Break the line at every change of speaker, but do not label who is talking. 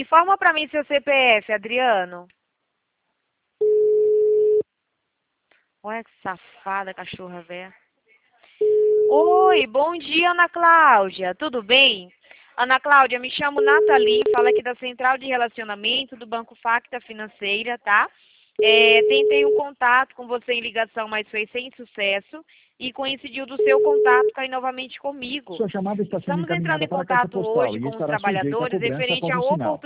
Informa para mim seu CPF, Adriano. Olha que safada, cachorra velha. Oi, bom dia, Ana Cláudia. Tudo bem? Ana Cláudia, me chamo Nathalie, falo aqui da Central de Relacionamento do Banco Facta Financeira, tá? Tentei um contato com você em ligação, mas foi sem sucesso. E coincidiu do seu contato cair novamente comigo.
Sua chamada está sendo
Estamos entrando
encaminhada
em
para a caixa
contato
postal
hoje
e
com os
estará sujeita a
trabalhadores
cobrança
referente
após
à
o sinal.